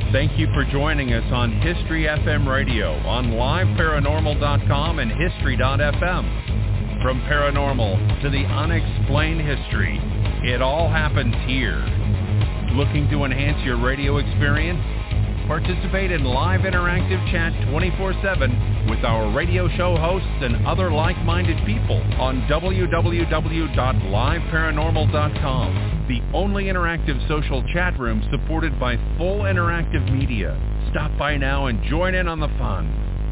Thank you for joining us on History FM Radio on liveparanormal.com and history.fm. From paranormal to the unexplained history, it all happens here. Looking to enhance your radio experience? Participate in live interactive chat 24/7 with our radio show hosts and other like-minded people on www.liveparanormal.com, the only interactive social chat room supported by full interactive media. Stop by now and join in on the fun.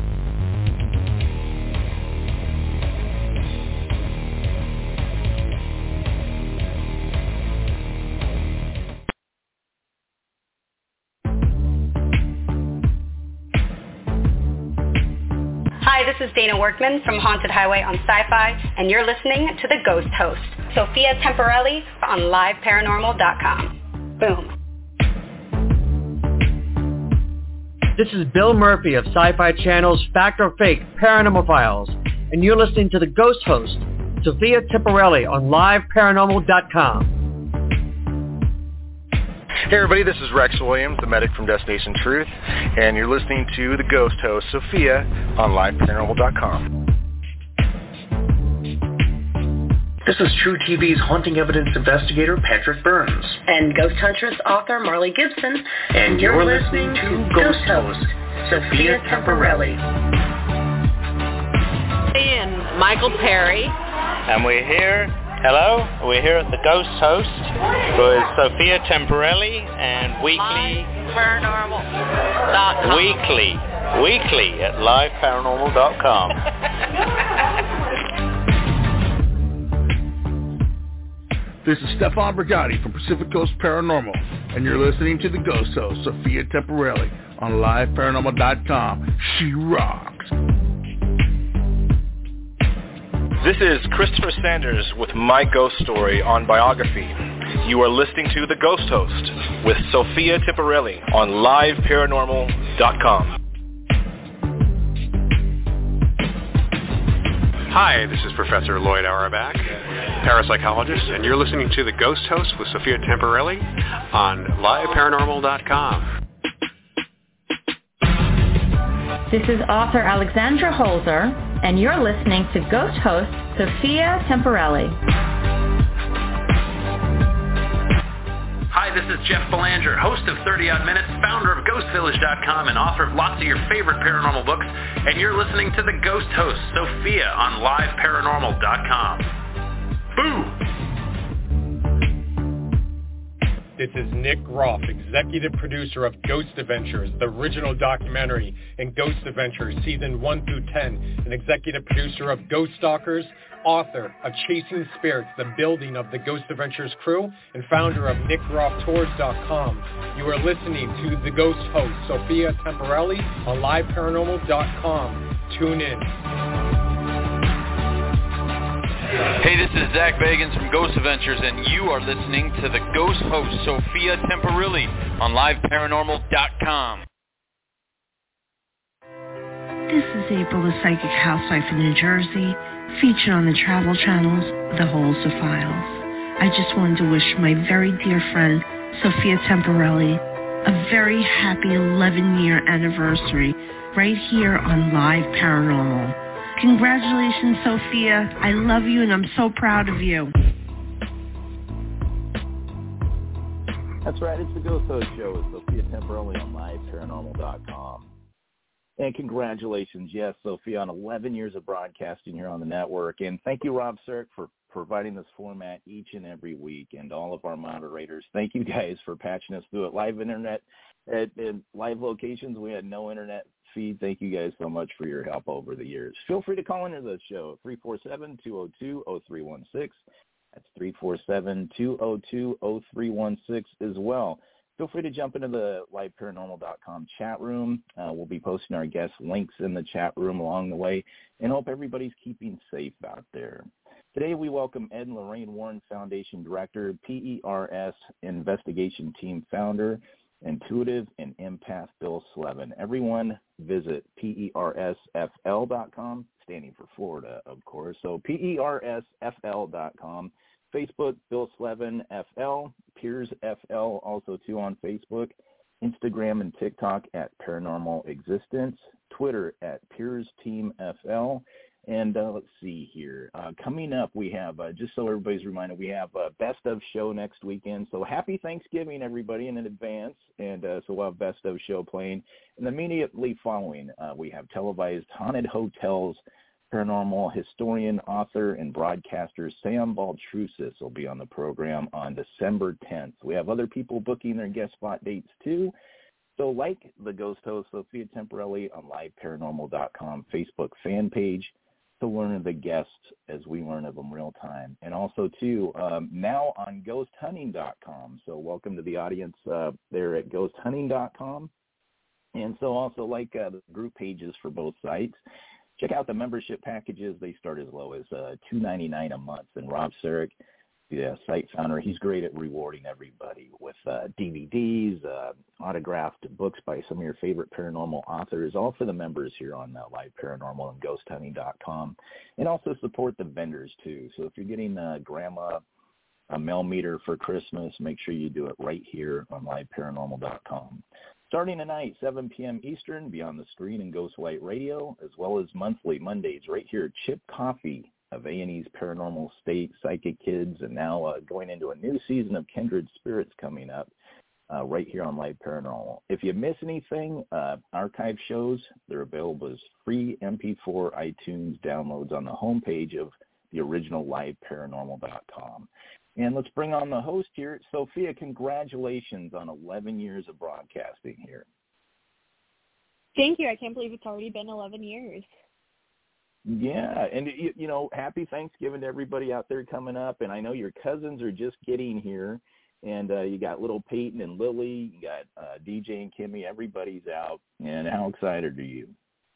Hi, this is Dana Workman from Haunted Highway on Sci-Fi, and you're listening to The Ghost Host, Sophia Temporelli on liveparanormal.com. Boom. This is Bill Murphy of Sci-Fi Channel's Fact or Fake Paranormal Files, and you're listening to The Ghost Host, Sophia Temporelli on liveparanormal.com. Hey everybody, this is Rex Williams, the medic from Destination Truth, and you're listening to The Ghost Host, Sophia, on liveparanormal.com. This is True TV's haunting evidence investigator, Patrick Burns. And Ghost Huntress author, Marley Gibson. And you're listening to Ghost Host, Sophia Temporelli. And Michael Perry. And we're here at the Ghost Host with Sophia Temporelli and weekly Paranormal.com. Weekly at liveparanormal.com. This is Stefan Brigatti from Pacific Coast Paranormal, and you're listening to The Ghost Host, Sophia Temporelli, on liveparanormal.com. She rocks. This is Christopher Sanders with My Ghost Story on Biography. You are listening to The Ghost Host with Sophia Temporelli on liveparanormal.com. Hi, this is Professor Lloyd Auerbach, parapsychologist, and you're listening to The Ghost Host with Sophia Temporelli on liveparanormal.com. This is author Alexandra Holzer, and you're listening to Ghost Host Sophia Temporelli. Hi, this is Jeff Belanger, host of 30 Odd Minutes, founder of GhostVillage.com, and author of lots of your favorite paranormal books, and you're listening to The Ghost Host, Sophia, on liveparanormal.com. Boo! This is Nick Groff, executive producer of Ghost Adventures, the original documentary, and Ghost Adventures Season 1 through 10, and executive producer of Ghost Stalkers, author of Chasing Spirits, the building of the Ghost Adventures crew, and founder of NickGroffTours.com. You are listening to The Ghost Host, Sophia Temporelli, on liveparanormal.com. Tune in. Hey, this is Zach Bagans from Ghost Adventures, and you are listening to the Ghost Host, Sophia Temporelli, on liveparanormal.com. This is April, the psychic housewife in New Jersey, featured on the Travel Channel's The Holzer Files. I just wanted to wish my very dear friend, Sophia Temporelli, a very happy 11-year anniversary right here on Live Paranormal. Congratulations, Sophia. I love you and I'm so proud of you. That's right. It's the Ghost Host Show with Sophia Temporelli on liveparanormal.com. And congratulations, yes, Sophia, on 11 years of broadcasting here on the network. And thank you, Rob Cirque, for providing this format each and every week, and all of our moderators. Thank you guys for patching us through it. Live internet at live locations, we had no internet feed. Thank you guys so much for your help over the years. Feel free to call into the show, 347-202-0316. That's 347-202-0316 as well. Feel free to jump into the liveparanormal.com chat room. We'll be posting our guest links in the chat room along the way, and hope everybody's keeping safe out there. Today we welcome Ed and Lorraine Warren Foundation Director, PERS Investigation Team Founder, Intuitive and Empath Bill Slevin. Everyone visit PERSFL.com, standing for Florida, of course. So PERSFL.com. Facebook, Bill Slevin FL, Piers FL, also too on Facebook. Instagram and TikTok at Paranormal Existence, Twitter at PeersTeamFL, and let's see here. Coming up, we have, just so everybody's reminded, we have a Best of show next weekend. So happy Thanksgiving, everybody, in advance. And so we'll have Best of show playing. And immediately following, we have televised Haunted Hotels. Paranormal historian, author, and broadcaster Sam Baltrusis will be on the program on December 10th. We have other people booking their guest spot dates, too. So like the ghost host, Sophia Temporelli, on liveparanormal.com Facebook fan page to learn of the guests as we learn of them real time. And also, too, now on ghosthunting.com. So welcome to the audience there at ghosthunting.com. And so also like the group pages for both sites. Check out the membership packages. They start as low as $2.99 a month. And Rob Sarek, the site founder, he's great at rewarding everybody with DVDs, autographed books by some of your favorite paranormal authors, all for the members here on Live Paranormal and GhostHunting.com. And also support the vendors, too. So if you're getting Grandma a mail meter for Christmas, make sure you do it right here on LiveParanormal.com. Starting tonight, 7 p.m. Eastern, Beyond the Screen and Ghostlight Radio, as well as monthly Mondays right here at Chip Coffee of A&E's Paranormal State, Psychic Kids, and now going into a new season of Kindred Spirits coming up right here on Live Paranormal. If you miss anything, archive shows, they're available as free MP4 iTunes downloads on the homepage of the original LiveParanormal.com. And let's bring on the host here. Sophia, congratulations on 11 years of broadcasting here. Thank you. I can't believe it's already been 11 years. Yeah, and, you know, happy Thanksgiving to everybody out there coming up. And I know your cousins are just getting here. And you got little Peyton and Lily. You got DJ and Kimmy. Everybody's out. And how excited are you?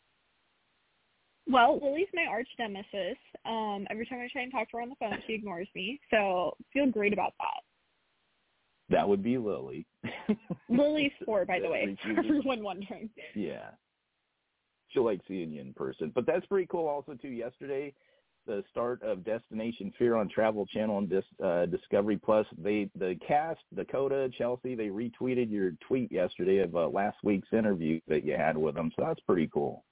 Well, Lily's my arch nemesis. Every time I try and talk to her on the phone, she ignores me. So feel great about that. That would be Lily. Lily's 4, by the way, for everyone wondering. Yeah. She'll like seeing you in person. But that's pretty cool also, too. Yesterday, the start of Destination Fear on Travel Channel and Discovery Plus, the cast, Dakota, Chelsea, they retweeted your tweet yesterday of last week's interview that you had with them. So that's pretty cool.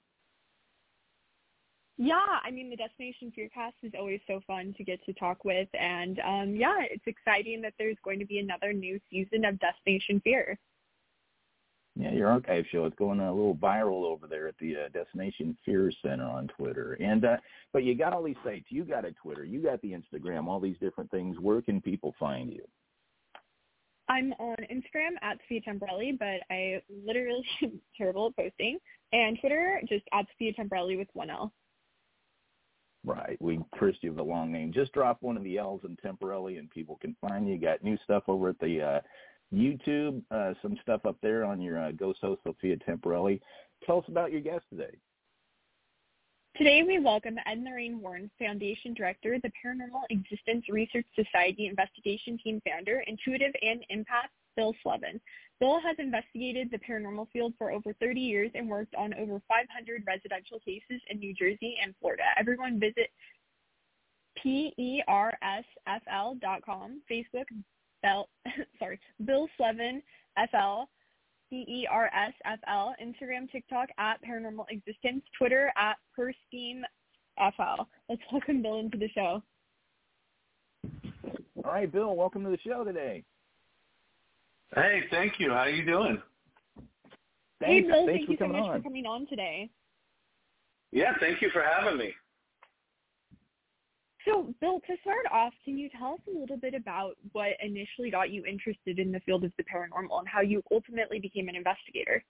Yeah, I mean, the Destination Fearcast is always so fun to get to talk with. And, yeah, it's exciting that there's going to be another new season of Destination Fear. Yeah, your archive show is going a little viral over there at the Destination Fear Center on Twitter. And but you got all these sites. You got a Twitter. You got the Instagram, all these different things. Where can people find you? I'm on Instagram at Sophia Temporelli, but I literally am terrible at posting. And Twitter, just at Sophia Temporelli with 1 L. Right. We cursed you with a long name. Just drop one of the L's in Temporelli and people can find you. Got new stuff over at the YouTube, some stuff up there on your ghost host, Sophia Temporelli. Tell us about your guest today. Today we welcome Ed and Lorraine Warren, Foundation Director, the Paranormal Existence Research Society Investigation Team Founder, Intuitive and Empath, Bill Slevin. Bill has investigated the paranormal field for over 30 years and worked on over 500 residential cases in New Jersey and Florida. Everyone visit PERSFL.com, Facebook, Bill Slevin FL, PERSFL, Instagram, TikTok at Paranormal Existence, Twitter at PerSchemeFL. Let's welcome Bill into the show. All right, Bill, welcome to the show today. Hey, thank you. How are you doing? Hey, Bill, thanks thank you so much on. for coming on today. Yeah, thank you for having me. So, Bill, to start off, can you tell us a little bit about what initially got you interested in the field of the paranormal and how you ultimately became an investigator?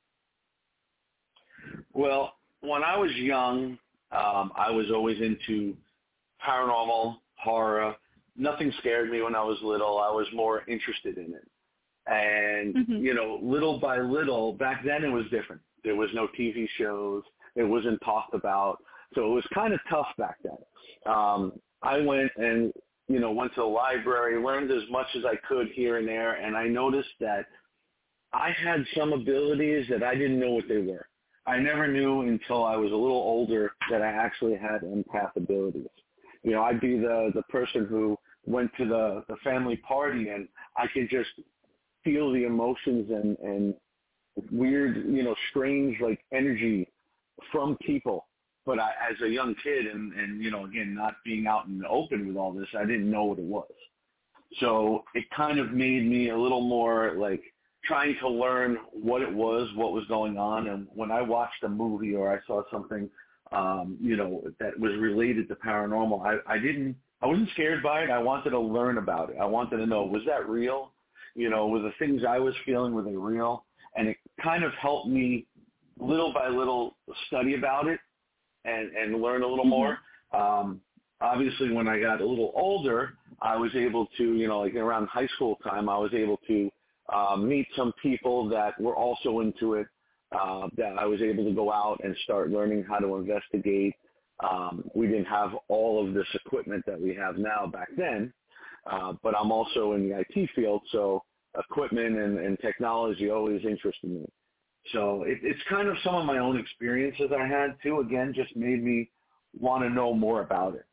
Well, when I was young, I was always into paranormal, horror. Nothing scared me when I was little. I was more interested in it. And, you know, little by little, back then it was different. There was no TV shows. It wasn't talked about. So it was kind of tough back then. I went and, you know, went to the library, learned as much as I could here and there, and I noticed that I had some abilities that I didn't know what they were. I never knew until I was a little older that I actually had empath abilities. You know, I'd be the person who went to the family party and I could just feel the emotions and weird, strange like energy from people. But as a young kid and again, not being out in the open with all this, I didn't know what it was. So it kind of made me a little more like trying to learn what it was, what was going on. And when I watched a movie or I saw something, that was related to paranormal, I wasn't scared by it. I wanted to learn about it. I wanted to know, was that real? Were the things I was feeling, were they real? And it kind of helped me little by little study about it and learn a little more. Obviously, when I got a little older, I was able to, like around high school time, I was able to meet some people that were also into it, that I was able to go out and start learning how to investigate. We didn't have all of this equipment that we have now back then, but I'm also in the IT field, so equipment and technology always interested me. So it's kind of some of my own experiences I had too, again, just made me want to know more about it.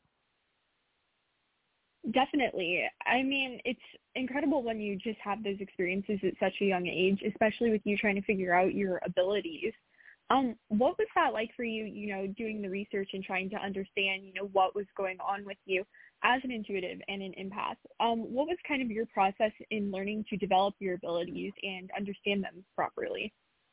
Definitely. I mean, it's incredible when you just have those experiences at such a young age, especially with you trying to figure out your abilities. What was that like for you, doing the research and trying to understand, what was going on with you as an intuitive and an empath? What was kind of your process in learning to develop your abilities and understand them properly?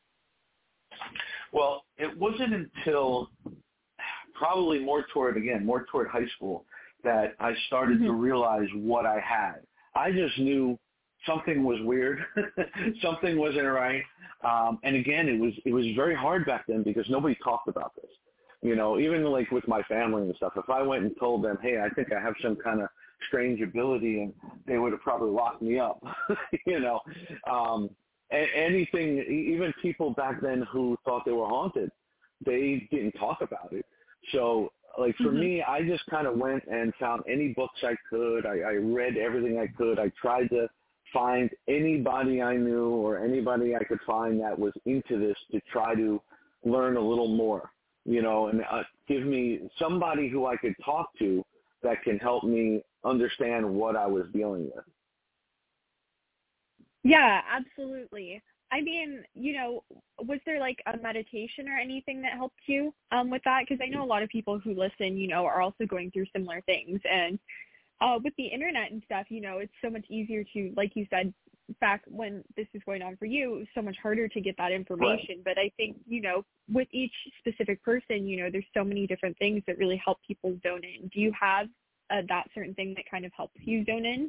Well, it wasn't until probably more toward high school that I started to realize what I had. I just knew something was weird, something wasn't right. And again, it was very hard back then because nobody talked about this. Even like with my family and stuff, if I went and told them, hey, I think I have some kind of strange ability, and they would have probably locked me up, anything, even people back then who thought they were haunted, they didn't talk about it. So like for me, I just kind of went and found any books I could. I read everything I could. I tried to find anybody I knew or anybody I could find that was into this to try to learn a little more, and give me somebody who I could talk to that can help me understand what I was dealing with. Yeah, absolutely. I mean, was there like a meditation or anything that helped you with that? Because I know a lot of people who listen, are also going through similar things. And with the internet and stuff, it's so much easier to, like you said, back when this was going on for you, it was so much harder to get that information. Right. But I think, with each specific person, there's so many different things that really help people zone in. Do you have that certain thing that kind of helps you zone in?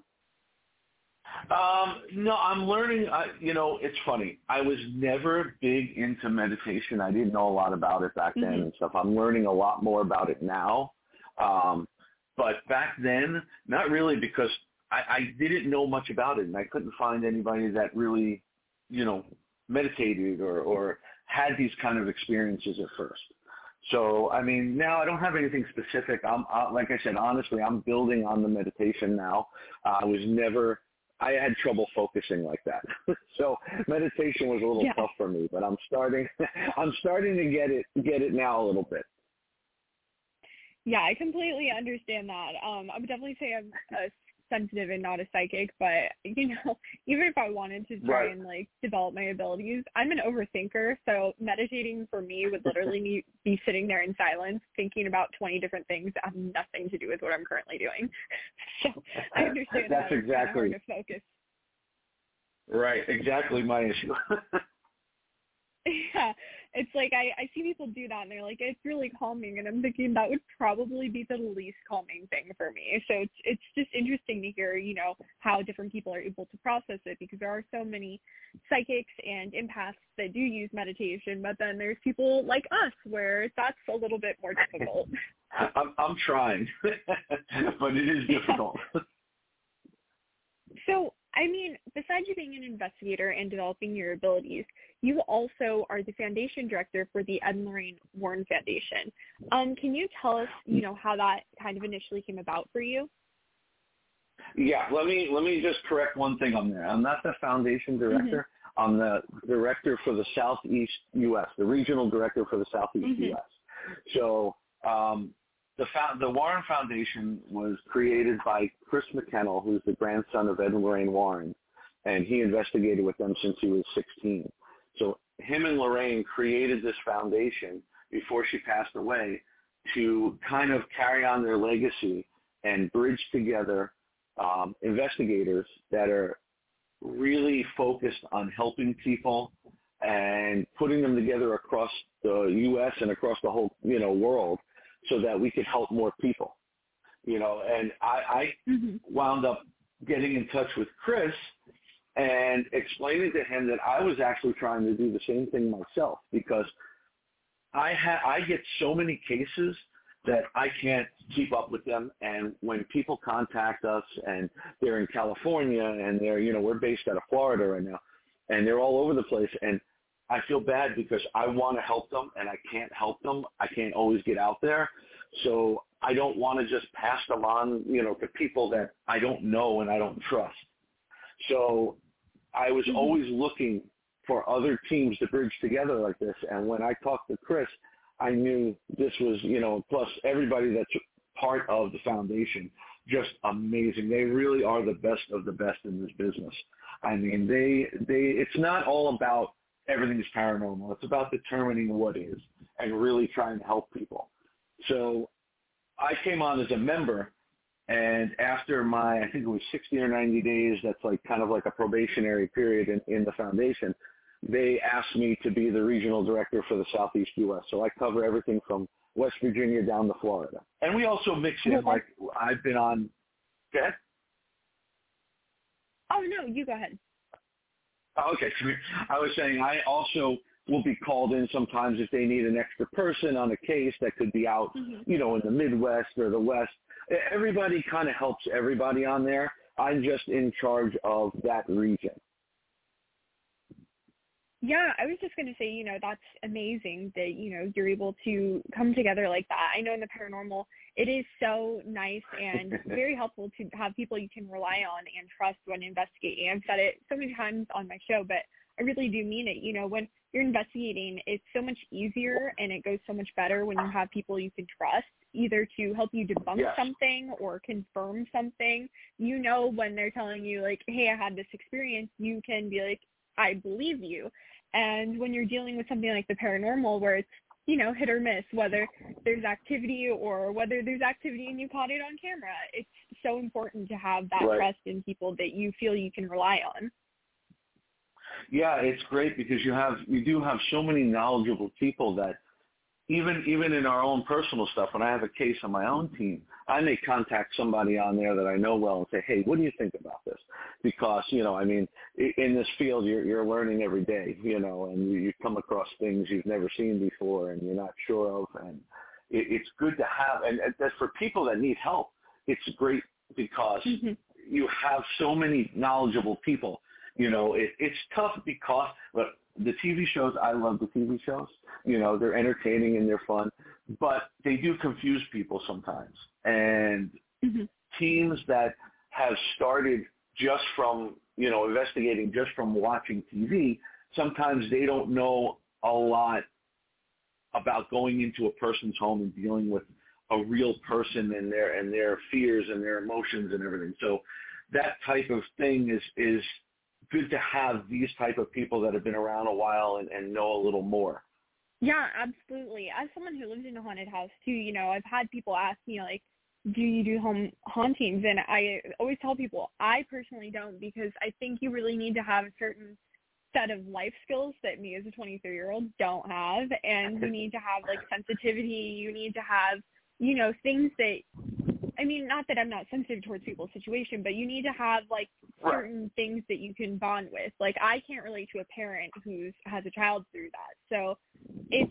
No, I'm learning, it's funny. I was never big into meditation. I didn't know a lot about it back then and stuff. I'm learning a lot more about it now. But back then, not really, because I didn't know much about it, and I couldn't find anybody that really, meditated or had these kind of experiences at first. So, I mean, now I don't have anything specific. Like I said, honestly, I'm building on the meditation now. I had trouble focusing like that. So meditation was a little tough for me, but I'm starting to get it now a little bit. Yeah, I completely understand that. I would definitely say I'm a sensitive and not a psychic, but even if I wanted to try and like develop my abilities, I'm an overthinker. So meditating for me would literally be sitting there in silence, thinking about 20 different things that have nothing to do with what I'm currently doing. So I understand that's that exactly it's hard to focus. Right, exactly my issue. Yeah, it's like I see people do that and they're like, it's really calming, and I'm thinking that would probably be the least calming thing for me. So it's just interesting to hear, how different people are able to process it, because there are so many psychics and empaths that do use meditation, but then there's people like us where that's a little bit more difficult. I'm trying, but it is difficult. So, I mean, besides you being an investigator and developing your abilities, you also are the foundation director for the Ed and Lorraine Warren Foundation. Can you tell us, how that kind of initially came about for you? Yeah, let me just correct one thing on there. I'm not the foundation director. I'm the director for the Southeast U.S., the regional director for the Southeast U.S. So the Warren Foundation was created by Chris McKennell, who's the grandson of Ed and Lorraine Warren, and he investigated with them since he was 16. So him and Lorraine created this foundation before she passed away to kind of carry on their legacy and bridge together investigators that are really focused on helping people and putting them together across the U.S. and across the whole, world so that we could help more people, And I wound up getting in touch with Chris and explaining to him that I was actually trying to do the same thing myself because I get so many cases that I can't keep up with them. And when people contact us and they're in California and they're, we're based out of Florida right now, and they're all over the place. And I feel bad because I want to help them and I can't help them. I can't always get out there. So I don't want to just pass them on, to people that I don't know and I don't trust. So I was always looking for other teams to bridge together like this. And when I talked to Chris, I knew this was, plus everybody that's part of the foundation, just amazing. They really are the best of the best in this business. I mean, it's not all about everything's paranormal. It's about determining what is and really trying to help people. So I came on as a member, and after I think it was 60 or 90 days, that's kind of like a probationary period in the foundation, they asked me to be the regional director for the Southeast U.S. So I cover everything from West Virginia down to Florida. And we also mix in, I've been on, go ahead. Oh, no, you go ahead. Okay. I was saying I also will be called in sometimes if they need an extra person on a case that could be out, in the Midwest or the West. Everybody kind of helps everybody on there. I'm just in charge of that region. Yeah, I was just going to say, that's amazing that, you're able to come together like that. I know in the paranormal, it is so nice and very helpful to have people you can rely on and trust when investigating. I've said it so many times on my show, but I really do mean it. When you're investigating, it's so much easier and it goes so much better when you have people you can trust, either to help you debunk something or confirm something. When they're telling you, hey, I had this experience, you can be like, I believe you. And when you're dealing with something like the paranormal where it's, hit or miss, whether there's activity or whether there's activity and you caught it on camera, it's so important to have that trust in people that you feel you can rely on. Yeah, it's great because you do have so many knowledgeable people that even in our own personal stuff, when I have a case on my own team, I may contact somebody on there that I know well and say, hey, what do you think about this? Because, in this field, you're learning every day, and you come across things you've never seen before and you're not sure of. And it's good to have, and that's for people that need help. It's great because you have so many knowledgeable people. It's tough because, look, the TV shows, I love the TV shows. They're entertaining and they're fun, but they do confuse people sometimes. And teams that have started just from, investigating just from watching TV, sometimes they don't know a lot about going into a person's home and dealing with a real person and their fears and their emotions and everything. So that type of thing is good to have these type of people that have been around a while and know a little more. Yeah, absolutely. As someone who lives in a haunted house too, I've had people ask me do you do home hauntings? And I always tell people I personally don't, because I think you really need to have a certain set of life skills that me as a 23-year-old don't have. And you need to have sensitivity. You need to have, things that, not that I'm not sensitive towards people's situation, but you need to have certain things that you can bond with. I can't relate to a parent who has a child through that. So it's,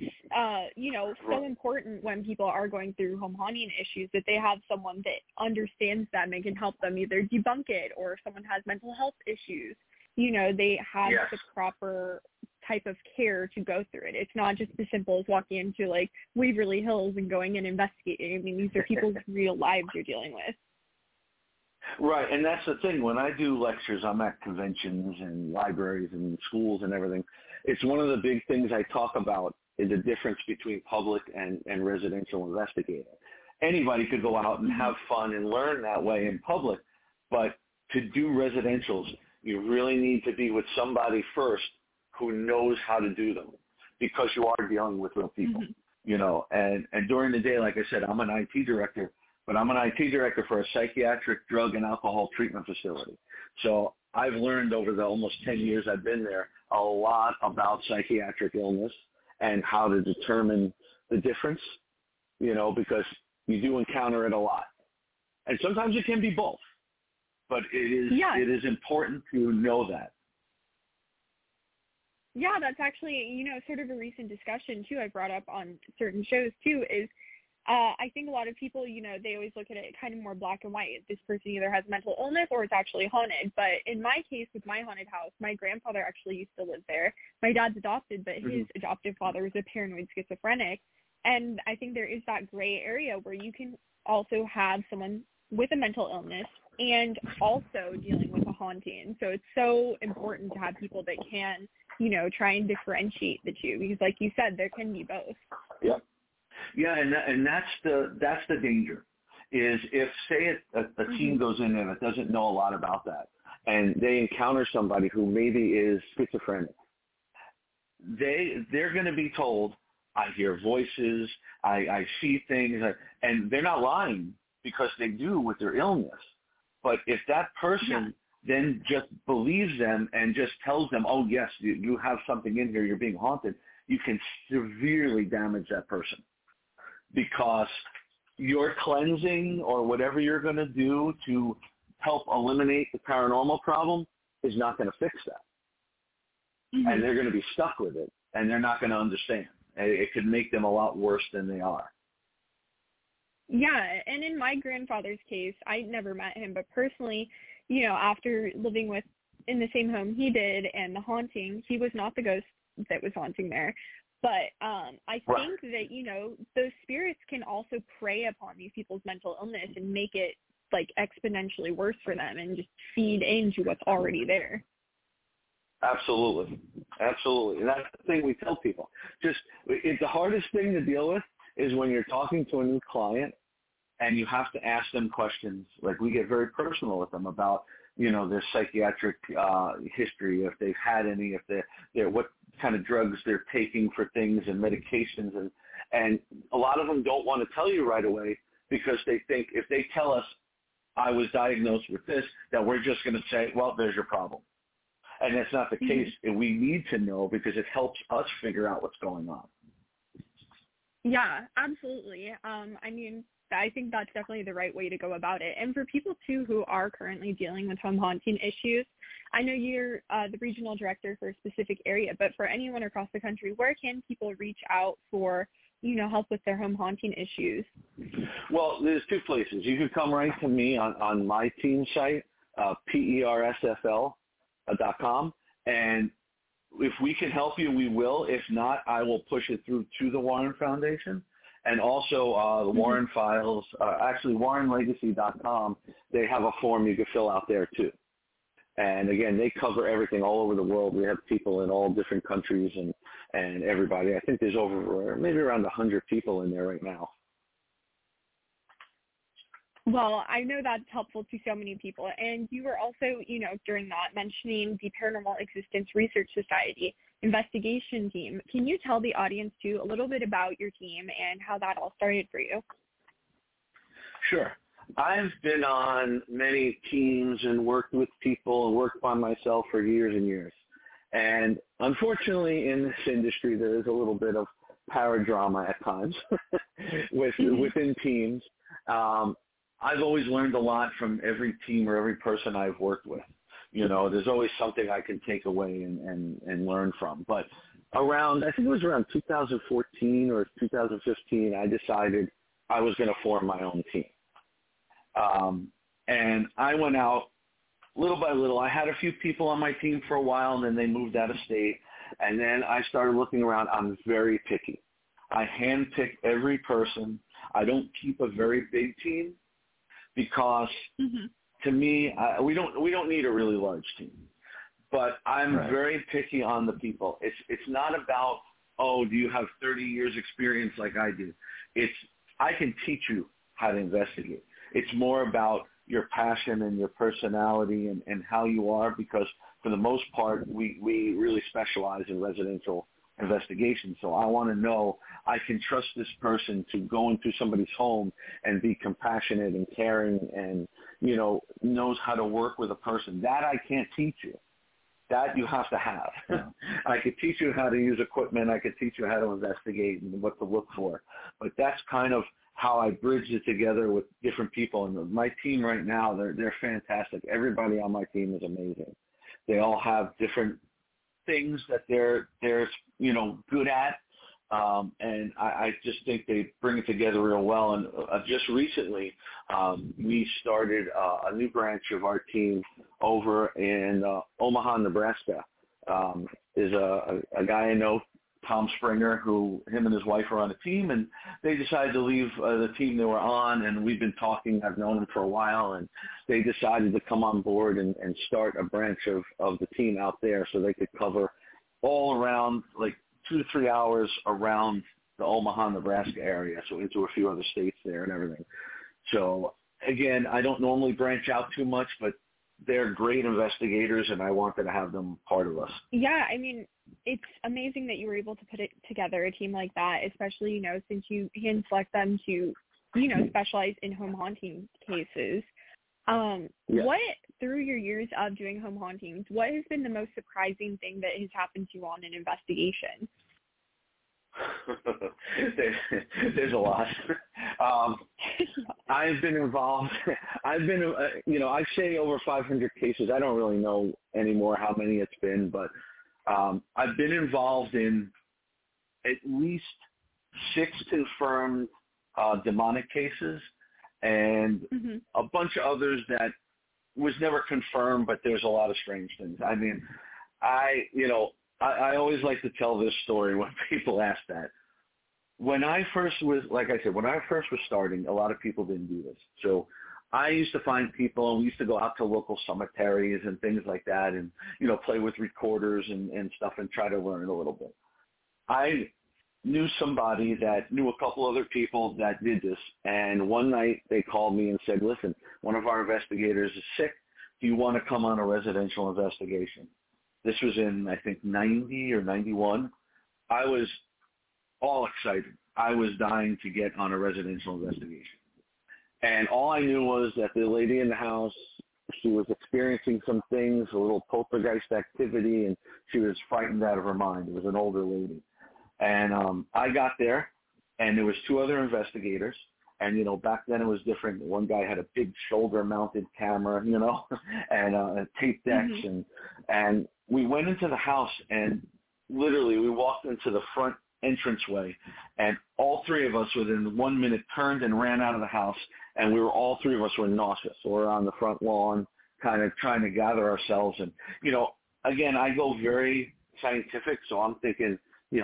so important when people are going through home haunting issues that they have someone that understands them and can help them either debunk it, or if someone has mental health issues, they have the proper type of care to go through it. It's not just as simple as walking into Waverly Hills and going and investigating. These are people's real lives you're dealing with. Right, and that's the thing. When I do lectures, I'm at conventions and libraries and schools and everything. It's one of the big things I talk about is the difference between public and residential investigating. Anybody could go out and have fun and learn that way in public, but to do residentials, you really need to be with somebody first who knows how to do them, because you are dealing with real people, you know. And during the day, like I said, I'm an IT director, but I'm an IT director for a psychiatric drug and alcohol treatment facility. So I've learned over the almost 10 years I've been there a lot about psychiatric illness and how to determine the difference, you know, because you do encounter it a lot. And sometimes it can be both, but it is important to know that. Yeah, that's actually, you know, sort of a recent discussion, too, I brought up on certain shows, too, is I think a lot of people, you know, they always look at it kind of more black and white. This person either has mental illness or it's actually haunted. But in my case, with my haunted house, my grandfather actually used to live there. My dad's adopted, but his adoptive father was a paranoid schizophrenic. And I think there is that gray area where you can also have someone with a mental illness and also dealing with a haunting. So it's so important to have people that can, you know, try and differentiate the two, because like you said, there can be both. Yeah. Yeah, and that's the danger, is if, say, a team goes in there that doesn't know a lot about that, and they encounter somebody who maybe is schizophrenic, they're going to be told, I hear voices, I see things, and they're not lying because they do with their illness. But if that person then just believes them and just tells them, oh, yes, you have something in here, you're being haunted, you can severely damage that person. Because your cleansing or whatever you're going to do to help eliminate the paranormal problem is not going to fix that. And they're going to be stuck with it, and they're not going to understand. It could make them a lot worse than they are. Yeah, and in my grandfather's case, I never met him, but personally, you know, after living with in the same home he did and the haunting, he was not the ghost that was haunting there. But I think that, you know, those spirits can also prey upon these people's mental illness and make it, like, exponentially worse for them and just feed into what's already there. Absolutely. Absolutely. And that's the thing we tell people. It's the hardest thing to deal with is when you're talking to a new client and you have to ask them questions. Like, we get very personal with them about, you know, their psychiatric history, if they've had any, if they're what kind of drugs they're taking for things and medications. And a lot of them don't want to tell you right away because they think if they tell us I was diagnosed with this, that we're just going to say, well, there's your problem. And that's not the case. We need to know because it helps us figure out what's going on. Yeah, absolutely. I mean, I think that's definitely the right way to go about it. And for people, too, who are currently dealing with home haunting issues, I know you're the regional director for a specific area, but for anyone across the country, where can people reach out for, you know, help with their home haunting issues? Well, there's two places. You can come right to me on my team site, PERSFL.com, and if we can help you, we will. If not, I will push it through to the Warren Foundation. And also the Warren Files, actually WarrenLegacy.com, they have a form you can fill out there too. And again, they cover everything all over the world. We have people in all different countries and everybody. I think there's over maybe around 100 people in there right now. Well, I know that's helpful to so many people. And you were also, you know, during that mentioning the Paranormal Existence Research Society investigation team. Can you tell the audience, too, a little bit about your team and how that all started for you? Sure. I've been on many teams and worked with people and worked by myself for years and years. And unfortunately, in this industry, there is a little bit of paradrama at times within teams. I've always learned a lot from every team or every person I've worked with. You know, there's always something I can take away and learn from. But I think it was around 2014 or 2015, I decided I was going to form my own team. And I went out little by little. I had a few people on my team for a while, and then they moved out of state. And then I started looking around. I'm very picky. I handpick every person. I don't keep a very big team because to me, we don't need a really large team. But I'm very picky on the people. It's not about, oh, do you have 30 years experience like I do? I can teach you how to investigate. It's more about your passion and your personality and how you are, because for the most part, we really specialize in residential investigation. So I want to know I can trust this person to go into somebody's home and be compassionate and caring and, knows how to work with a person. That I can't teach you. That you have to have. I could teach you how to use equipment. I could teach you how to investigate and what to look for. But that's kind of how I bridge it together with different people. And my team right now, they're fantastic. Everybody on my team is amazing. They all have different things that they're good at. And I just think they bring it together real well. And just recently, we started a new branch of our team over in Omaha, Nebraska. Is a guy I know, Tom Springer, him and his wife are on a team, and they decided to leave the team they were on, and we've been talking. I've known him for a while, and they decided to come on board and start a branch of the team out there so they could cover all around, like 2 to 3 hours around the Omaha, Nebraska area, so into a few other states there and everything. So, again, I don't normally branch out too much, but they're great investigators, and I wanted to have them part of us. Yeah, I mean, it's amazing that you were able to put it together, a team like that, especially, since you hand select them to, specialize in home haunting cases. What, through your years of doing home hauntings, what has been the most surprising thing that has happened to you on an investigation? There's a lot. I've been involved. I say over 500 cases. I don't really know anymore how many it's been, but I've been involved in at least 6 confirmed demonic cases and a bunch of others that was never confirmed, but there's a lot of strange things. I mean, I always like to tell this story when people ask that. When I first was starting, a lot of people didn't do this. So I used to find people, and we used to go out to local cemeteries and things like that and, play with recorders and stuff and try to learn a little bit. I knew somebody that knew a couple other people that did this, and one night they called me and said, listen, one of our investigators is sick. Do you want to come on a residential investigation? This was in, I think, 90 or 91. I was all excited. I was dying to get on a residential investigation. And all I knew was that the lady in the house, she was experiencing some things, a little poltergeist activity, and she was frightened out of her mind. It was an older lady. And I got there, and there was 2 other investigators. And, back then it was different. One guy had a big shoulder-mounted camera, and tape decks. And we went into the house, and literally we walked into the front entranceway, and all 3 of us within 1 minute turned and ran out of the house, and all 3 of us were nauseous. So we're on the front lawn kind of trying to gather ourselves. And, again, I go very scientific, so I'm thinking,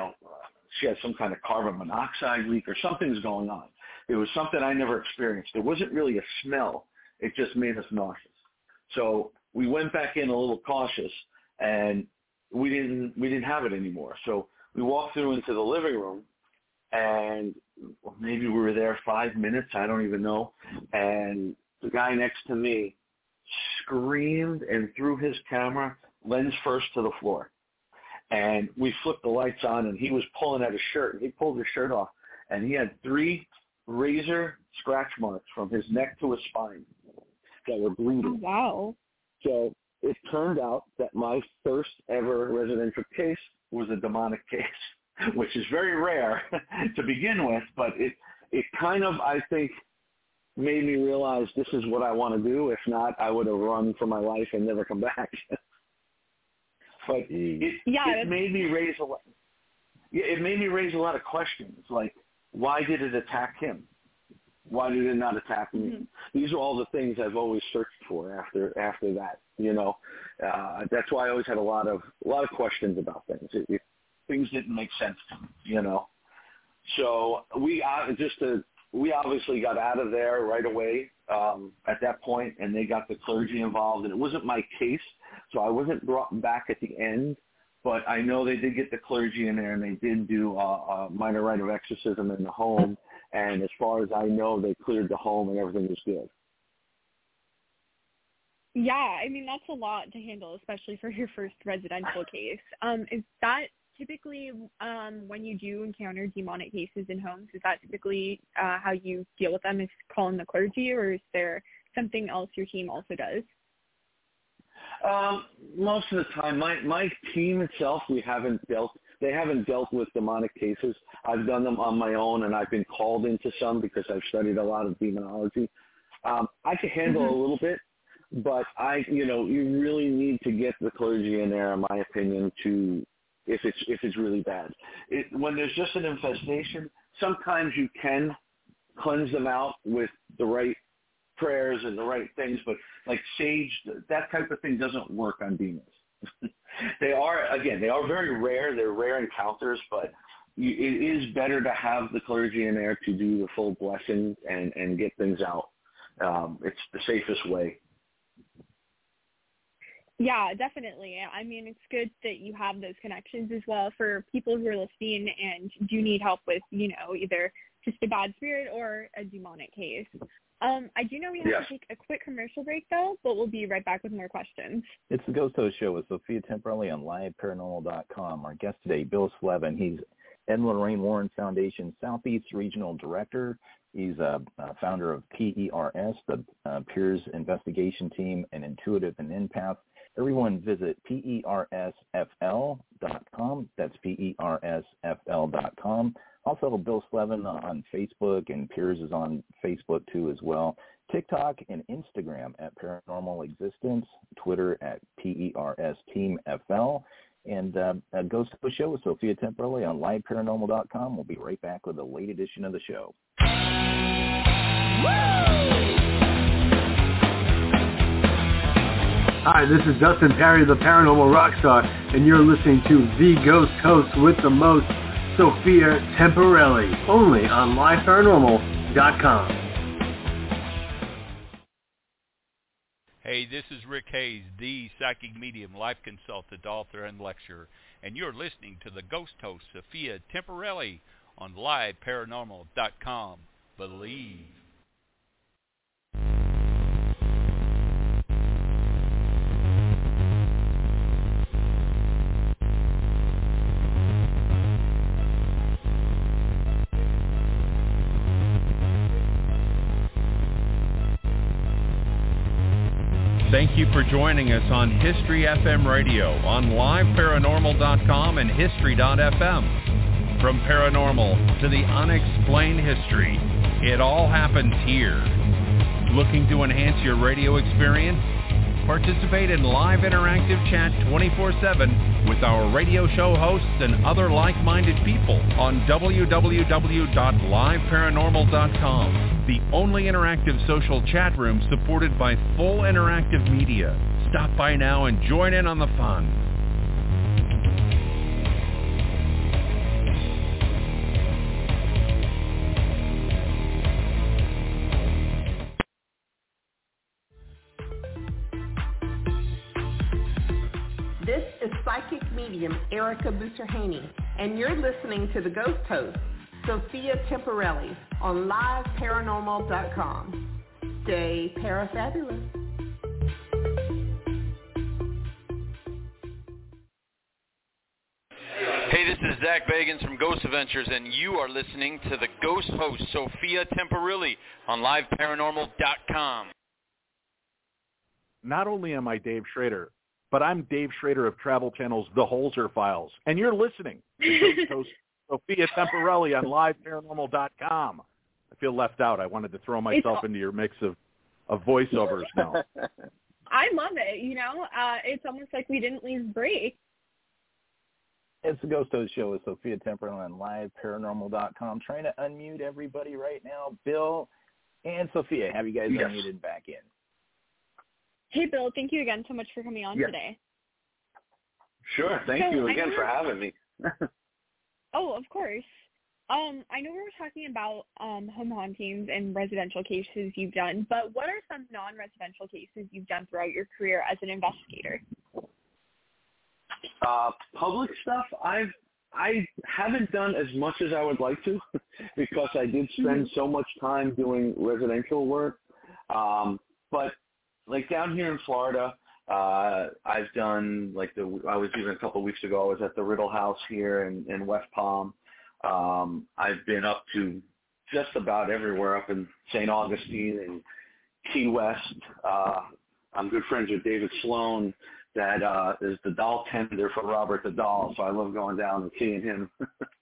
she had some kind of carbon monoxide leak or something's going on. It was something I never experienced. It wasn't really a smell. It just made us nauseous. So we went back in a little cautious, and we didn't have it anymore. So we walked through into the living room, and maybe we were there 5 minutes. I don't even know. And the guy next to me screamed and threw his camera lens first to the floor. And we flipped the lights on, and he was pulling at his shirt. And he pulled his shirt off, and he had 3 razor scratch marks from his neck to his spine that were bleeding. Oh, wow. So it turned out that my first ever residential case was a demonic case, which is very rare to begin with, but it kind of, I think, made me realize this is what I want to do. If not, I would have run for my life and never come back. But it made me raise a lot. It made me raise a lot of questions, like why did it attack him? Why did it not attack me? These are all the things I've always searched for after that. That's why I always had a lot of questions about things. Things didn't make sense to me, So we obviously got out of there right away at that point, and they got the clergy involved. And it wasn't my case, so I wasn't brought back at the end. But I know they did get the clergy in there, and they did do a minor rite of exorcism in the home. And as far as I know, they cleared the home, and everything was good. Yeah, I mean, that's a lot to handle, especially for your first residential case. Is that typically when you do encounter demonic cases in homes, is that typically how you deal with them, is calling the clergy, or is there something else your team also does? Most of the time, my team itself, they haven't dealt with demonic cases. I've done them on my own, and I've been called into some because I've studied a lot of demonology. I can handle a little bit, but you really need to get the clergy in there, in my opinion, to if it's really bad. When there's just an infestation, sometimes you can cleanse them out with the right prayers and the right things, but like sage, that type of thing doesn't work on demons. They are very rare. They're rare encounters, but it is better to have the clergy in there to do the full blessing and get things out. It's the safest way. Yeah, definitely. I mean, it's good that you have those connections as well for people who are listening and do need help with, either just a bad spirit or a demonic case. I do know we have to take a quick commercial break, though, but we'll be right back with more questions. It's the Ghost Host Show with Sophia Temperelli on LiveParanormal.com. Our guest today, Bill Slevin. He's Ed and Lorraine Warren Foundation Southeast Regional Director. He's a founder of PERS, the Peers Investigation Team, and Intuitive and Empath. Everyone visit PERSFL.com. That's PERSFL.com. Also, Bill Slevin on Facebook, and Piers is on Facebook too as well. TikTok and Instagram at Paranormal Existence, Twitter at PERS Team FL, and Ghost of the Show with Sophia Temperelli on LiveParanormal.com. We'll be right back with a late edition of the show. Hi, this is Dustin Perry, the Paranormal Rockstar, and you're listening to The Ghost Host with the most, Sophia Temperelli, only on LiveParanormal.com. Hey, this is Rick Hayes, the psychic medium, life consultant, author, and lecturer, and you're listening to the Ghost Host, Sophia Temperelli, on LiveParanormal.com. Believe. Thank you for joining us on History FM Radio on LiveParanormal.com and History.fm. From paranormal to the unexplained history, it all happens here. Looking to enhance your radio experience? Participate in live interactive chat 24/7 with our radio show hosts and other like-minded people on www.liveparanormal.com, the only interactive social chat room supported by full interactive media. Stop by now and join in on the fun. This is psychic medium Erica Buterhaney, and you're listening to the Ghost Host, Sophia Temperelli, on LiveParanormal.com. Stay parafabulous. Hey, this is Zach Bagans from Ghost Adventures, and you are listening to the Ghost Host, Sophia Temperelli, on LiveParanormal.com. Not only am I Dave Schrader, but I'm Dave Schrader of Travel Channel's The Holzer Files, and you're listening to Ghost Host Sophia Temperelli on LiveParanormal.com. I feel left out. I wanted to throw myself into your mix of voiceovers now. I love it. It's almost like we didn't leave break. It's the Ghost Host Show with Sophia Temperelli on LiveParanormal.com. Trying to unmute everybody right now. Bill and Sophia, have you guys unmuted back in? Hey, Bill, thank you again so much for coming on today. Sure. Thank you again for having me. Oh, of course. I know we were talking about home hauntings and residential cases you've done, but what are some non-residential cases you've done throughout your career as an investigator? Public stuff, I haven't done as much as I would like to because I did spend so much time doing residential work. But like down here in Florida, I've done I was even a couple of weeks ago, I was at the Riddle House here in West Palm. I've been up to just about everywhere up in St. Augustine and Key West. I'm good friends with David Sloan, that is the doll tender for Robert the Doll, so I love going down and seeing him.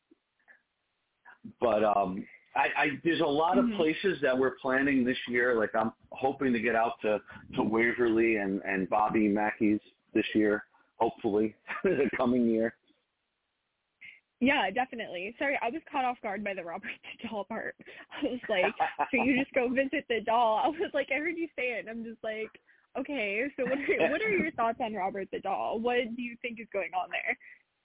But there's a lot of places that we're planning this year. Like I'm hoping to get out to Waverly and Bobby Mackey's this year, hopefully, the coming year. Yeah, definitely. Sorry, I was caught off guard by the Robert the Doll part. I was like, so you just go visit the doll. I was like, I heard you say it, and I'm just like, okay, so what are your thoughts on Robert the Doll? What do you think is going on there?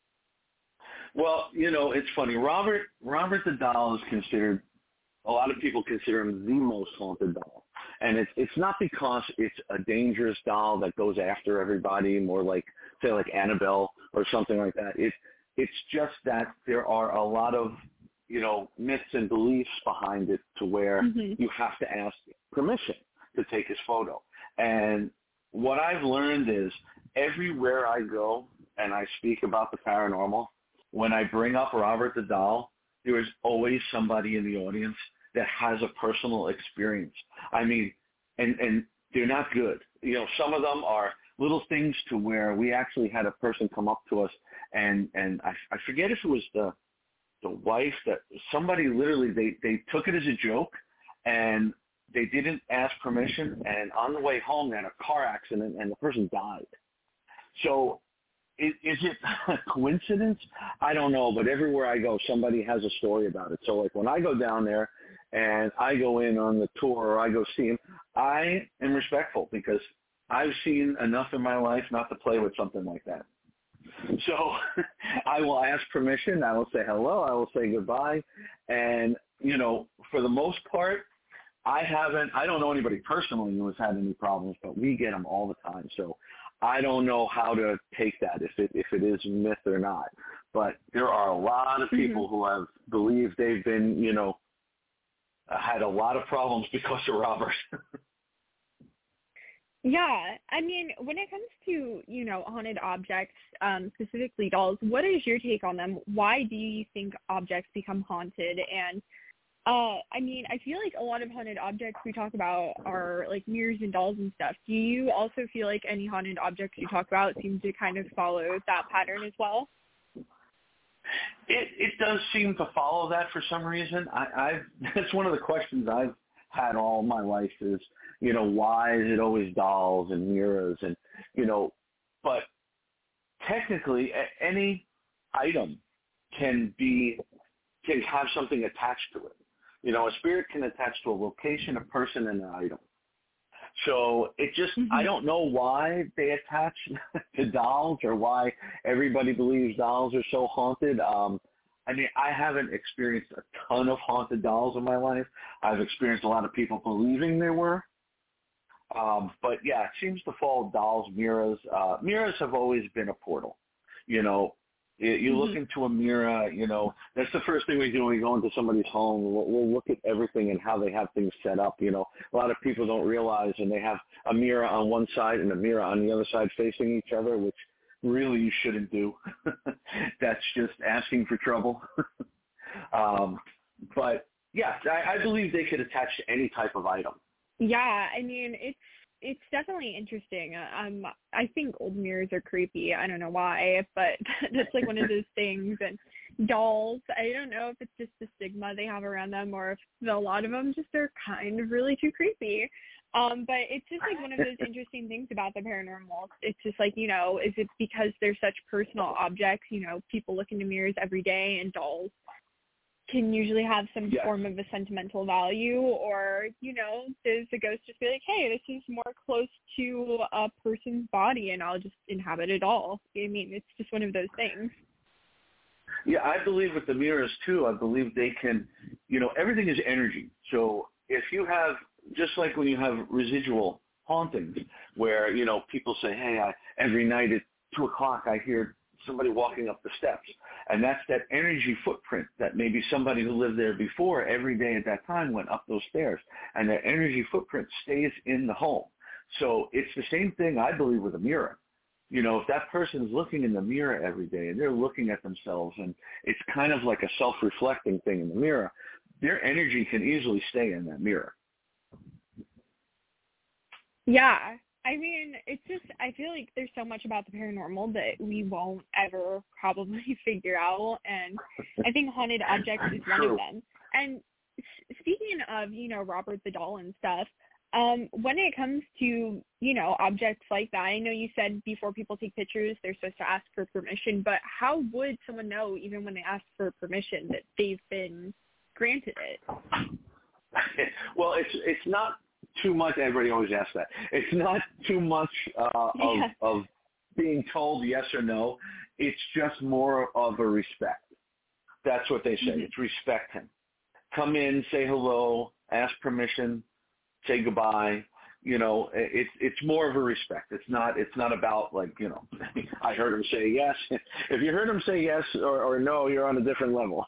Well, it's funny. Robert the Doll is considered, a lot of people consider him the most haunted doll. And it's not because it's a dangerous doll that goes after everybody, more like, say, like Annabelle or something like that. It's just that there are a lot of, myths and beliefs behind it to where you have to ask permission to take his photo. And what I've learned is everywhere I go and I speak about the paranormal, when I bring up Robert the Doll, there is always somebody in the audience that has a personal experience. I mean, and they're not good. Some of them are little things to where we actually had a person come up to us and I forget if it was the wife, that somebody literally, they took it as a joke and they didn't ask permission, and on the way home they had a car accident and the person died. So is it a coincidence? I don't know, but everywhere I go, somebody has a story about it. So like when I go down there and I go in on the tour or I go see him, I am respectful because I've seen enough in my life not to play with something like that. So I will ask permission. I will say hello. I will say goodbye. And, for the most part, I don't know anybody personally who has had any problems, but we get them all the time. So I don't know how to take that, if it is myth or not. But there are a lot of people who have believed they've been, had a lot of problems because of Robert. Yeah, I mean, when it comes to, haunted objects, specifically dolls, what is your take on them? Why do you think objects become haunted? And, I mean, I feel like a lot of haunted objects we talk about are like mirrors and dolls and stuff. Do you also feel like any haunted objects you talk about seem to kind of follow that pattern as well? It does seem to follow that for some reason. That's one of the questions I've had all my life is, why is it always dolls and mirrors and, but technically any item can have something attached to it. A spirit can attach to a location, a person, and an item. So it just, I don't know why they attach to dolls or why everybody believes dolls are so haunted. I mean, I haven't experienced a ton of haunted dolls in my life. I've experienced a lot of people believing they were. But yeah, it seems to follow dolls, mirrors. Mirrors have always been a portal. You look into a mirror, that's the first thing we do when we go into somebody's home. We'll look at everything and how they have things set up. A lot of people don't realize, and they have a mirror on one side and a mirror on the other side facing each other, which really you shouldn't do. That's just asking for trouble. But yeah, I believe they could attach to any type of item. Yeah, I mean, it's definitely interesting. I think old mirrors are creepy. I don't know why, but that's like one of those things. And dolls, I don't know if it's just the stigma they have around them or if a lot of them just are kind of really too creepy. But it's just like one of those interesting things about the paranormal. It's just like, is it because they're such personal objects? People look into mirrors every day, and dolls can usually have some form of a sentimental value, or, does the ghost just be like, hey, this is more close to a person's body and I'll just inhabit it all? I mean, it's just one of those things. Yeah, I believe with the mirrors too, I believe they can, everything is energy. So if you have, just like when you have residual hauntings where, people say, hey, every night at 2:00 I hear somebody walking up the steps. And that's that energy footprint that maybe somebody who lived there before every day at that time went up those stairs. And that energy footprint stays in the home. So it's the same thing, I believe, with a mirror. You know, if that person's looking in the mirror every day and they're looking at themselves, and it's kind of like a self-reflecting thing in the mirror, their energy can easily stay in that mirror. Yeah. I mean, it's just, I feel like there's so much about the paranormal that we won't ever probably figure out. And I think haunted objects is one of them. And speaking of, you know, Robert the Doll and stuff, when it comes to, you know, objects like that, I know you said before people take pictures, they're supposed to ask for permission, but how would someone know, even when they ask for permission, that they've been granted it? Well, it's not too much. Everybody always asks that. It's not too much of being told yes or no. It's just more of a respect. That's what they say. Mm-hmm. It's respect him. Come in, say hello, ask permission, say goodbye. You know, it's more of a respect. It's not about, like, you know, I heard him say yes. If you heard him say yes or no, you're on a different level.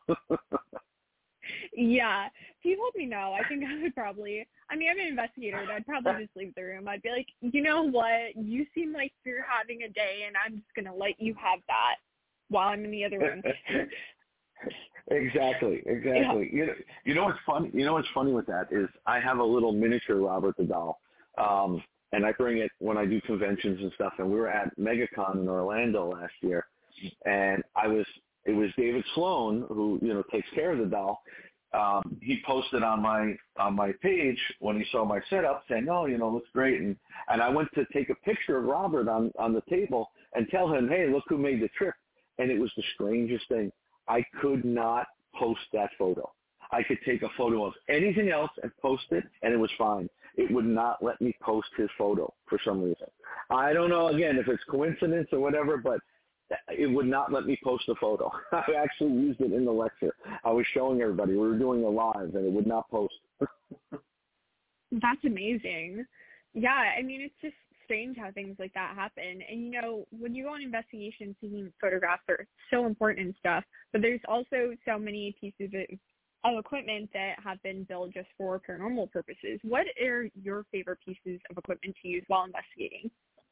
Yeah. If you told me no, I think I would probably, I mean, I'm an investigator, and I'd probably just leave the room. I'd be like, you know what? You seem like you're having a day, and I'm just going to let you have that while I'm in the other room. Exactly. Yeah. You know what's funny? You know what's funny with that is I have a little miniature Robert the Doll, and I bring it when I do conventions and stuff. And we were at MegaCon in Orlando last year, and it was David Sloan, who, you know, takes care of the doll. He posted on my page when he saw my setup saying, "Oh, you know, looks great." And I went to take a picture of Robert on the table and tell him, "Hey, look who made the trip." And it was the strangest thing. I could not post that photo. I could take a photo of anything else and post it, and it was fine. It would not let me post his photo for some reason. I don't know, again, if it's coincidence or whatever, but it would not let me post the photo. I actually used it in the lecture. I was showing everybody. We were doing a live, and it would not post. That's amazing. Yeah, I mean, it's just strange how things like that happen. And, you know, when you go on investigations, taking photographs are so important and stuff, but there's also so many pieces of equipment that have been built just for paranormal purposes. What are your favorite pieces of equipment to use while investigating?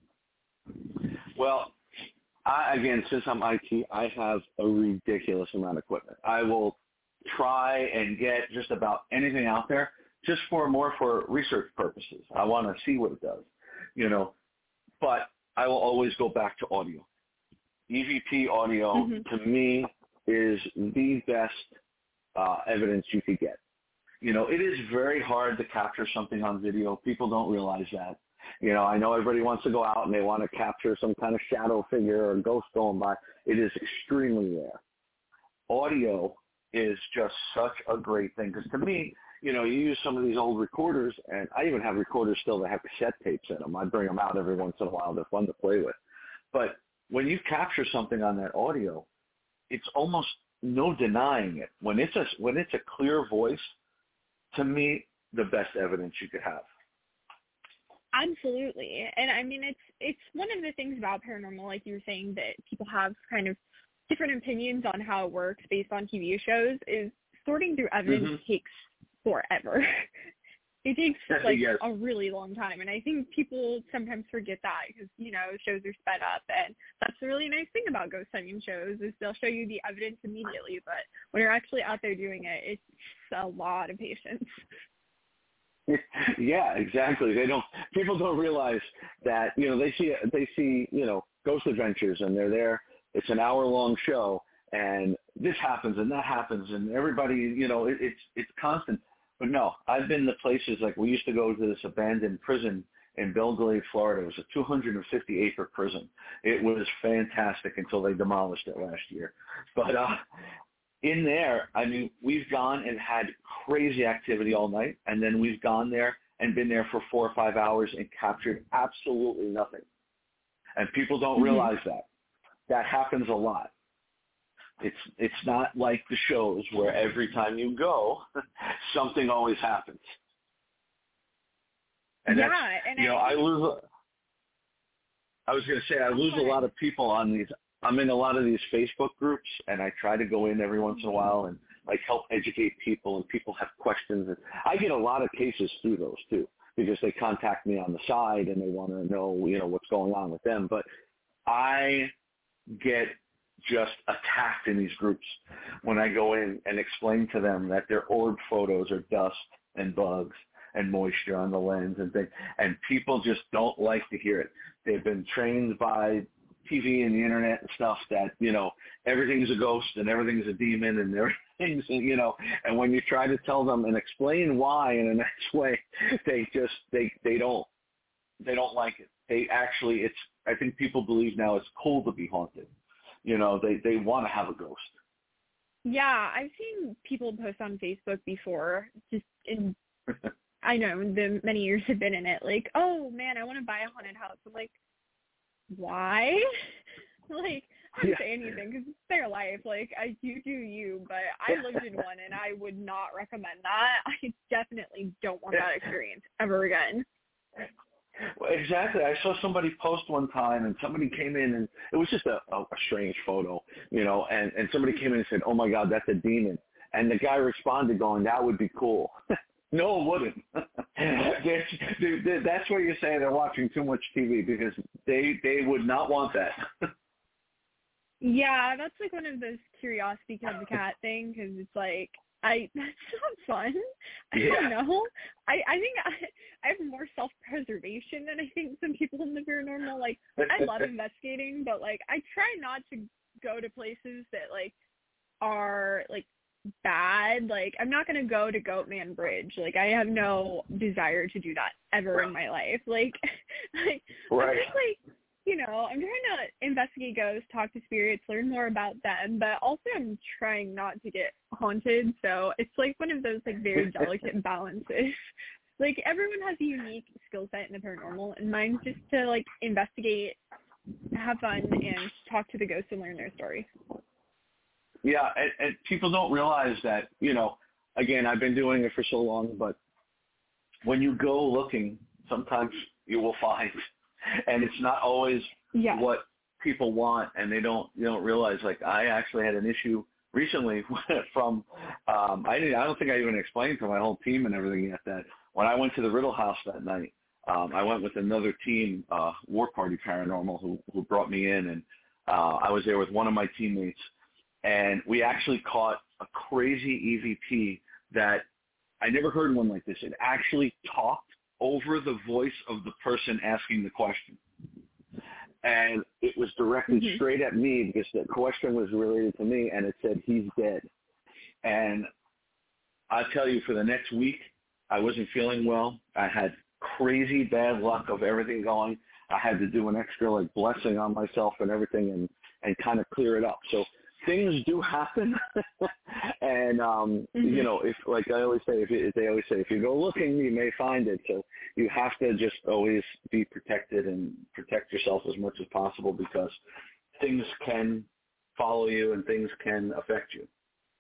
Well, again, since I'm IT, I have a ridiculous amount of equipment. I will try and get just about anything out there just for research purposes. I want to see what it does, you know. But I will always go back to audio. EVP audio, to me, is the best evidence you could get. You know, it is very hard to capture something on video. People don't realize that. You know, I know everybody wants to go out and they want to capture some kind of shadow figure or ghost going by. It is extremely rare. Audio is just such a great thing because to me, you know, you use some of these old recorders, and I even have recorders still that have cassette tapes in them. I bring them out every once in a while. They're fun to play with. But when you capture something on that audio, it's almost no denying it. When it's a clear voice, to me, the best evidence you could have. Absolutely. And I mean, it's one of the things about paranormal, like you were saying, that people have kind of different opinions on how it works based on TV shows, is sorting through evidence takes forever. It takes like a really long time. And I think people sometimes forget that because, you know, shows are sped up. And that's the really nice thing about ghost hunting shows is they'll show you the evidence immediately. But when you're actually out there doing it, it's a lot of patience. Yeah, exactly. People don't realize that, you know, they see, you know, Ghost Adventures, and they're there. It's an hour-long show, and this happens and that happens, and everybody, you know, it's constant. But no, I've been to places like we used to go to this abandoned prison in Belle Glade, Florida. It was a 250-acre prison. It was fantastic until they demolished it last year. But in there, I mean, we've gone and had crazy activity all night, and then we've gone there and been there for 4 or 5 hours and captured absolutely nothing. And people don't realize that. That happens a lot. It's not like the shows where every time you go, something always happens. And yeah, that's, and you know, I lose a lot of people on these. I'm in a lot of these Facebook groups, and I try to go in every once in a while and like help educate people, and people have questions. And I get a lot of cases through those too. because they contact me on the side and they want to know, you know, what's going on with them. But I get just attacked in these groups when I go in and explain to them that their orb photos are dust and bugs and moisture on the lens and things, and people just don't like to hear it. They've been trained by TV and the internet and stuff that, you know, everything's a ghost and everything's a demon and everything's, you know, and when you try to tell them and explain why in a nice way, they don't like it. They actually, I think people believe now it's cool to be haunted. You know, they want to have a ghost. Yeah, I've seen people post on Facebook before, just in, I know, the many years I've been in it, like, oh, man, I want to buy a haunted house. I'm like, why? Like, I don't say anything because it's their life. Like, you do you, but I lived in one, and I would not recommend that. I definitely don't want that experience ever again. Well, exactly. I saw somebody post one time, and somebody came in, and it was just a strange photo, you know, and somebody came in and said, oh, my God, that's a demon. And the guy responded going, that would be cool. No, it wouldn't. That's what you're saying. They're watching too much TV because they would not want that. Yeah, that's like one of those curiosity killed the cat thing because it's like, that's not fun. I don't know. I think I have more self-preservation than I think some people in the paranormal. Like, I love investigating, but, like, I try not to go to places that, like, are, like, bad. Like, I'm not going to go to Goatman Bridge. Like, I have no desire to do that ever in my life. Like, right. I'm just, like, you know, I'm trying to investigate ghosts, talk to spirits, learn more about them, but also I'm trying not to get haunted. So it's like one of those like very delicate balances. Like everyone has a unique skill set in the paranormal, and mine's just to like investigate, have fun, and talk to the ghosts and learn their story. Yeah, and people don't realize that, you know, again, I've been doing it for so long, but when you go looking, sometimes you will find. And it's not always what people want, and you don't realize. Like I actually had an issue recently from I don't think I even explained to my whole team and everything yet that when I went to the Riddle House that night, I went with another team, War Party Paranormal, who brought me in, and I was there with one of my teammates, and we actually caught a crazy EVP that I never heard one like this. It actually talked over the voice of the person asking the question. And it was directed straight at me because the question was related to me, and it said, he's dead. And I tell you, for the next week, I wasn't feeling well. I had crazy bad luck of everything going. I had to do an extra like blessing on myself and everything and kind of clear it up. So things do happen. And, you know, if like I always say, they always say, if you go looking, you may find it. So you have to just always be protected and protect yourself as much as possible because things can follow you and things can affect you.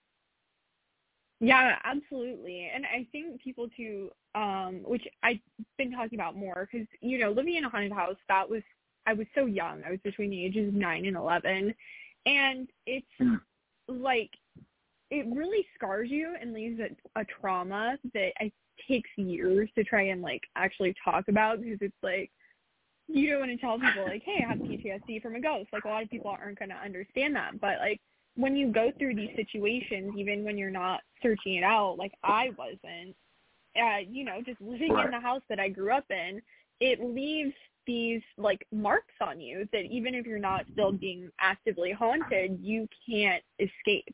Yeah, absolutely. And I think people too, which I've been talking about more because, you know, living in a haunted house, I was so young. I was between the ages of 9 and 11. And it's like, it really scars you and leaves a trauma that takes years to try and like actually talk about because it's like, you don't want to tell people like, hey, I have PTSD from a ghost. Like a lot of people aren't going to understand that. But like when you go through these situations, even when you're not searching it out, like I wasn't, you know, just living in the house that I grew up in, it leaves these like marks on you that even if you're not still being actively haunted, you can't escape.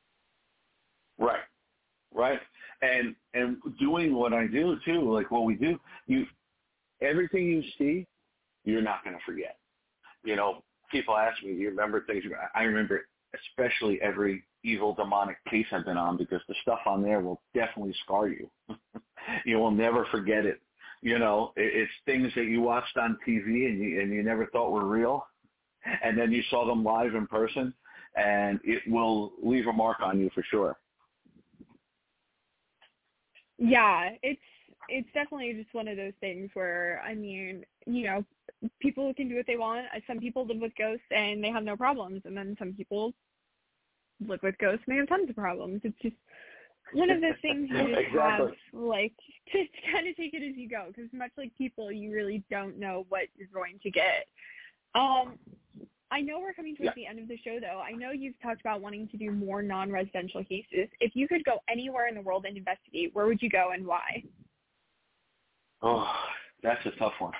Right. And doing what I do too, like what we do, everything you see, you're not going to forget. You know, people ask me, do you remember things? I remember especially every evil demonic case I've been on because the stuff on there will definitely scar you. You will never forget it. You know, it's things that you watched on TV and you never thought were real, and then you saw them live in person, and it will leave a mark on you for sure. Yeah, it's definitely just one of those things where, I mean, you know, people can do what they want. Some people live with ghosts and they have no problems, and then some people live with ghosts and they have tons of problems. It's just one of the things you just exactly. have, like, to kind of take it as you go, because much like people, you really don't know what you're going to get. I know we're coming towards the end of the show, though. I know you've talked about wanting to do more non-residential cases. If you could go anywhere in the world and investigate, where would you go and why? Oh, that's a tough one.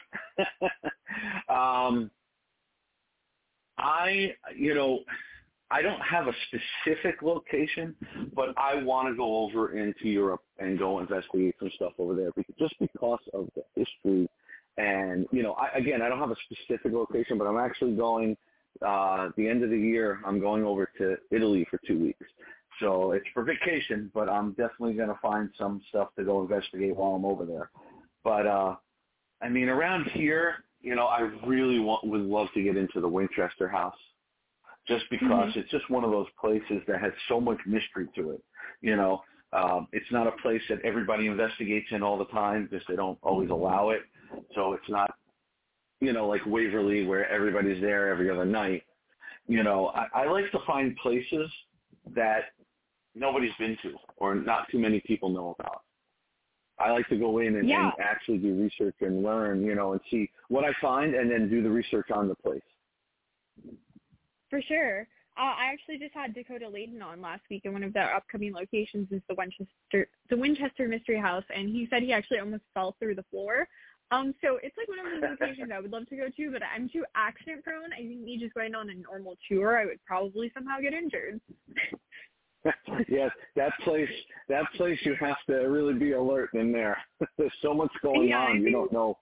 I don't have a specific location, but I want to go over into Europe and go investigate some stuff over there just because of the history. And, I don't have a specific location, but I'm actually going the end of the year. I'm going over to Italy for 2 weeks. So it's for vacation, but I'm definitely going to find some stuff to go investigate while I'm over there. But, around here, I really would love to get into the Winchester House. Just because it's just one of those places that has so much mystery to it. It's not a place that everybody investigates in all the time because they don't always allow it. So it's not, like Waverly where everybody's there every other night. I like to find places that nobody's been to or not too many people know about. I like to go in and actually do research and learn, and see what I find and then do the research on the place. For sure. I actually just had Dakota Layden on last week, and one of their upcoming locations is the Winchester Mystery House, and he said he actually almost fell through the floor. So it's like one of those locations I would love to go to, but I'm too accident prone. I think me just going on a normal tour, I would probably somehow get injured. Yes, that place you have to really be alert in there. There's so much going on, you don't know.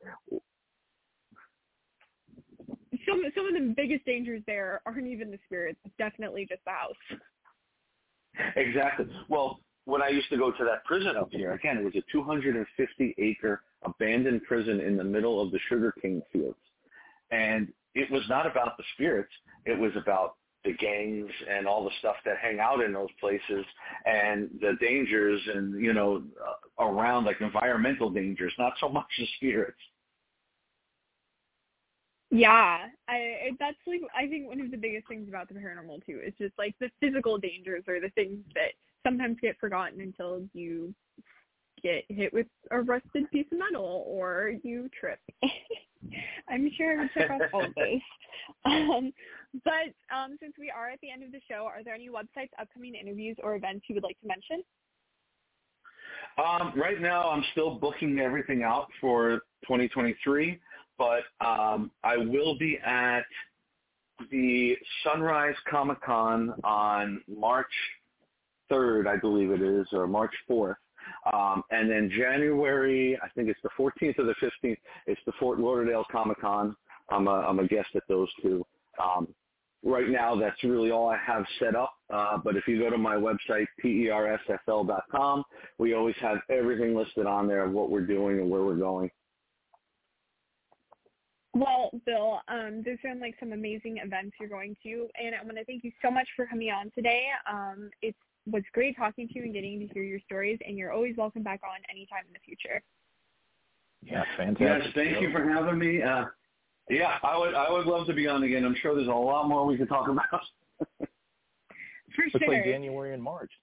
Some of the biggest dangers there aren't even the spirits. It's definitely just the house. Exactly. Well, when I used to go to that prison up here, again, it was a 250-acre abandoned prison in the middle of the sugarcane fields. And it was not about the spirits. It was about the gangs and all the stuff that hang out in those places and the dangers and, around, like environmental dangers, not so much the spirits. Yeah, that's like, I think one of the biggest things about the paranormal too is just like the physical dangers or the things that sometimes get forgotten until you get hit with a rusted piece of metal or you trip. I'm sure I would check out all of those. But since we are at the end of the show, are there any websites, upcoming interviews, or events you would like to mention? Right now, I'm still booking everything out for 2023. But I will be at the Sunrise Comic-Con on March 3rd, I believe it is, or March 4th. And then January, I think it's the 14th or the 15th, it's the Fort Lauderdale Comic-Con. I'm a guest at those two. Right now, that's really all I have set up. But if you go to my website, PERSFL.com, we always have everything listed on there of what we're doing and where we're going. Well, Bill, those sound like some amazing events you're going to, and I want to thank you so much for coming on today. It was great talking to you and getting to hear your stories, and you're always welcome back on anytime in the future. Yeah, fantastic. Yes, thank you for having me. Yeah, I would love to be on again. I'm sure there's a lot more we could talk about. For Looks sure. like January and March.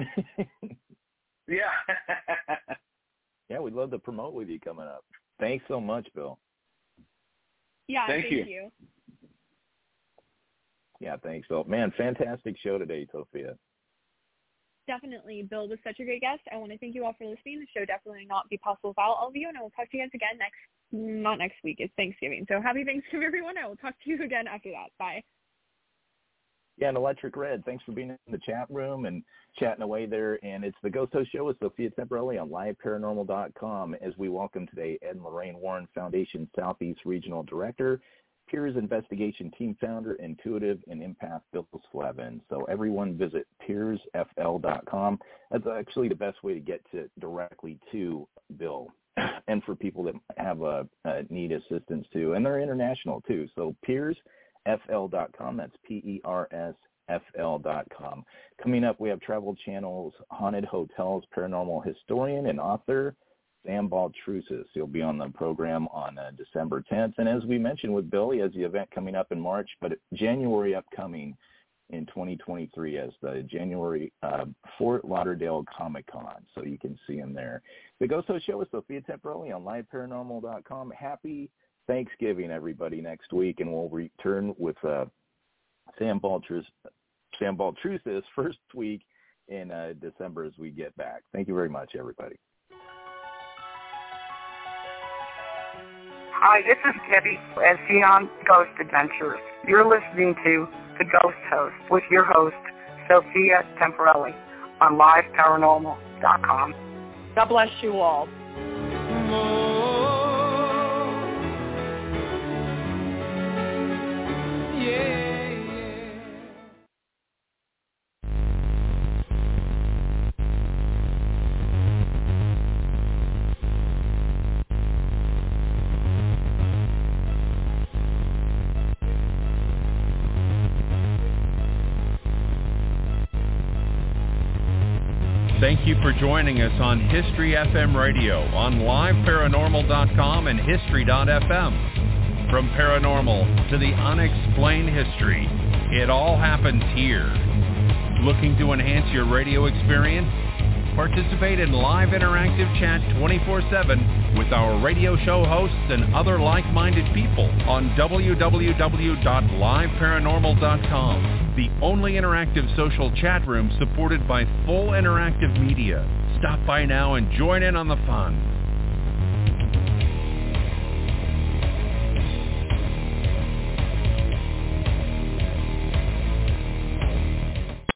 Yeah. Yeah, we'd love to promote with you coming up. Thanks so much, Bill. Yeah, thank you. Yeah, thanks, Bill. Man, fantastic show today, Sophia. Definitely. Bill was such a great guest. I want to thank you all for listening. The show definitely not be possible without all of you, and I will talk to you guys again not next week. It's Thanksgiving. So happy Thanksgiving, everyone. I will talk to you again after that. Bye. Yeah, and Electric Red, thanks for being in the chat room and chatting away there. And it's the Ghost Host Show with Sophia Temporelli on liveparanormal.com as we welcome today Ed and Lorraine Warren Foundation Southeast Regional Director, Peers Investigation Team Founder, Intuitive and Empath Bill Slevin. So everyone visit peersfl.com. That's actually the best way to get directly to Bill and for people that have need assistance too. And they're international too. So peersfl.com. That's PERSFL.com. Coming up, we have Travel Channel's Haunted Hotels paranormal historian and author Sam Baltrusis. He'll be on the program on December 10th. And as we mentioned with Bill, he has the event coming up in March, but January upcoming, in 2023 as the January Fort Lauderdale Comic-Con, so you can see him there. The Ghost Host Show with Sophia Temperelli on liveparanormal.com. Happy Thanksgiving, everybody, next week, and we'll return with Sam Baltrusis first week in December as we get back. Thank you very much, everybody. Hi, this is Debbie SC on Ghost Adventures. You're listening to The Ghost Host with your host, Sophia Temperelli, on liveparanormal.com. God bless you all. Thank you for joining us on History FM Radio on liveparanormal.com and history.fm. From paranormal to the unexplained history, it all happens here. Looking to enhance your radio experience? Participate in live interactive chat 24/7 with our radio show hosts and other like-minded people on www.liveparanormal.com, the only interactive social chat room supported by full interactive media. Stop by now and join in on the fun.